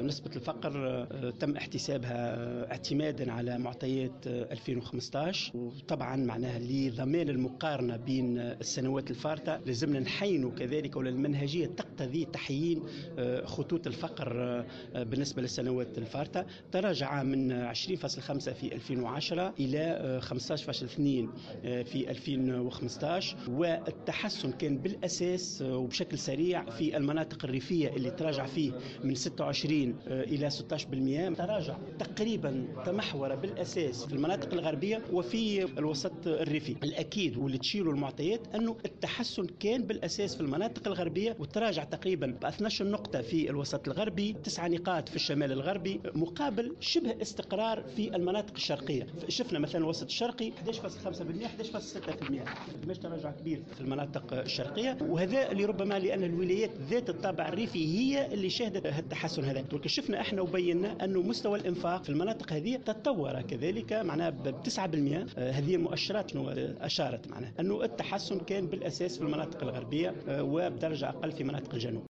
نسبة الفقر تم احتسابها اعتمادا على معطيات 2015، وطبعا معناها لضمان المقارنة بين السنوات الفارطة لازمنا نحينوا كذلك، ولا المنهجية تقتضي تحيين خطوط الفقر بالنسبة للسنوات الفارطة. تراجع من 20.5 في 2010 إلى 15.2 في 2015، والتحسن كان بالأساس وبشكل سريع في المناطق الريفية اللي تراجع فيه من 26 إلى 16%. تراجع تقريبا تمحور بالأساس في المناطق الغربية وفي الوسط الريفي. الأكيد واللي تشيروا المعطيات أنه التحسن كان بالأساس في المناطق الغربية، وتراجع تقريبا ب 12 نقطة في الوسط الغربي، 9 نقاط في الشمال الغربي، مقابل شبه استقرار في المناطق الشرقية. شفنا مثلا الوسط الشرقي 11.5%، 11.6%، مش تراجع كبير في المناطق الشرقية. وهذا اللي ربما لأن الولايات ذات الطابع الريفي هي اللي شهدت التحسن هذا. شفنا احنا وبينا أنه مستوى الإنفاق في المناطق هذه تطور كذلك معناها ب 9%. هذه المؤشرات شنو أشارت معناها أنه التحسن كان بالأساس في المناطق الغربية وبدرجة أقل في مناطق الجنوب.